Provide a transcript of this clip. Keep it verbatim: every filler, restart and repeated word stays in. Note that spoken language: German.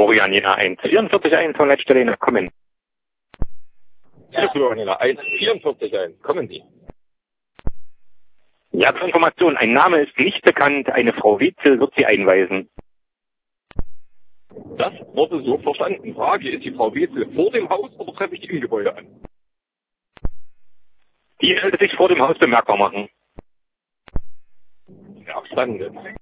Florianina eins vierundvierzig eins von Leitstelle kommen. Ja, Florianina eins vierundvierzig eins, kommen Sie. Ja, zur Information, ein Name ist nicht bekannt, eine Frau Wetzel wird Sie einweisen. Das wurde so verstanden. Frage, ist die Frau Wetzel vor dem Haus oder treffe ich die im Gebäude an? Die sollte sich vor dem Haus bemerkbar machen. Verstanden.